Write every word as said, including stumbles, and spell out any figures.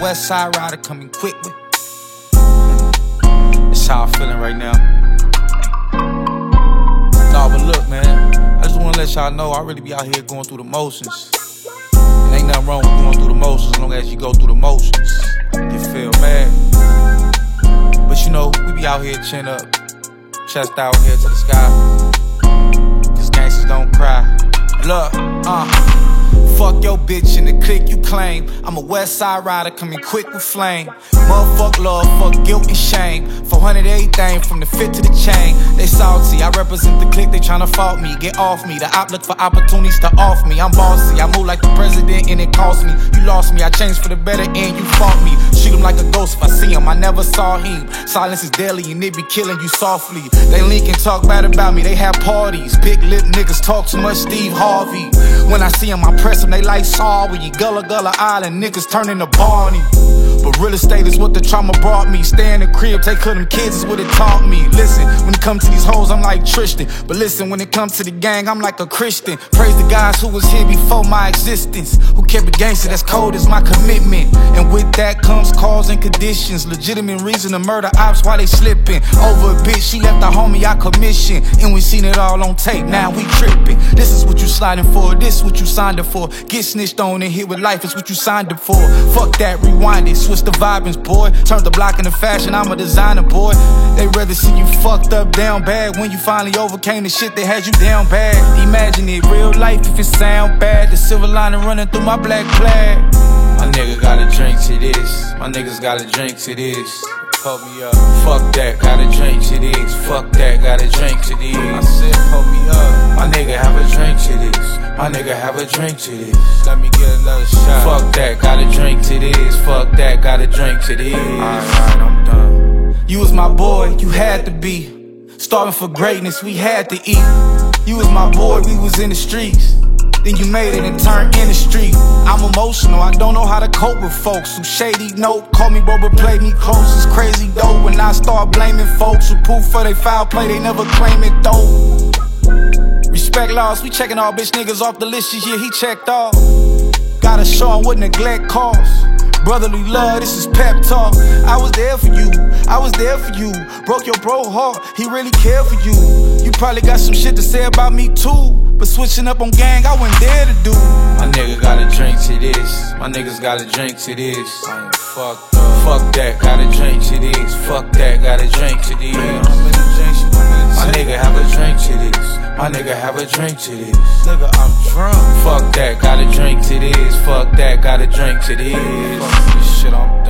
West Side rider coming quick with. That's how I'm feeling right now. Nah, but look, man, I just wanna let y'all know I really be out here going through the motions. And ain't nothing wrong with going through the motions as long as you go through the motions. You feel mad? But you know, we be out here chin up, chest out here to the sky. Cause gangsters don't cry. Look, uh fuck your bitch in the clique you claim. I'm a West Side rider coming quick with flame. Motherfuck love, fuck guilt and shame. four hundred everything from the fit to the chain. They salty, I represent the clique, they tryna fault me. Get off me, the op look for opportunities to off me. I'm bossy, I move like the president and it cost me. You lost me, I changed for the better and you fought me. Shoot him like a ghost if I see him, I never saw him. Silence is deadly and it be killing you softly. They link and talk bad about me, they have parties. Big lip niggas talk too much Steve Harvey. When I see him, I press them, they like sorry. Gullah Gullah Island niggas turning to Barney. But real estate is what the trauma brought me. Stay in the crib, take care of them kids is what it taught me. Listen, when it comes to these hoes, I'm like Tristan. But listen, when it comes to the gang, I'm like a Christian. Praise the guys who was here before my existence, who kept it gangster, that's cold as my commitment. And with that comes cause and conditions. Legitimate reason to murder ops while they slipping. Over a bitch, she left a homie I commissioned. And we seen it all on tape, now we tripping. This is what you sliding for, this is what you signed up for. Get snitched on and hit with life is what you signed up for. Fuck that, rewind it, switch the vibings, boy. Turn the block into fashion, I'm a designer, boy. They rather see you fucked up down bad when you finally overcame the shit that had you down bad. Imagine it, real life if it sound bad. The silver lining running through my black plaid. My nigga gotta drink to this, my niggas gotta drink to this. Pull me up. Fuck that, gotta drink to this. Fuck that, gotta drink to this. I said pull me up. My nigga have a drink to this. My nigga have a drink to this. Let me get another shot. Fuck that, gotta drink to this. Fuck that, gotta drink to this. Alright, I'm done. You was my boy, you had to be. Starving for greatness, we had to eat. You was my boy, we was in the streets. Then you made it and turned in the street. I'm emotional, I don't know how to cope with folks who shady note, call me bro but play me close. It's crazy though when I start blaming folks who proof for they foul play, they never claim it though. Respect laws, we checking all bitch niggas off the list this year, he checked off. Gotta show him what neglect costs. Brotherly love, this is pep talk. I was there for you, I was there for you. Broke your bro heart, he really cared for you. You probably got some shit to say about me too, but switching up on gang, I wasn't there to do. My nigga gotta drink to this, my niggas gotta drink to this. I ain't fucked up. Fuck that, gotta drink to this. Fuck that, gotta drink to this. My nigga have a drink to this. My nigga have a drink to this. Nigga, I'm drunk. Fuck that, gotta drink to this. Fuck that, gotta drink to this. Fuck this shit, I'm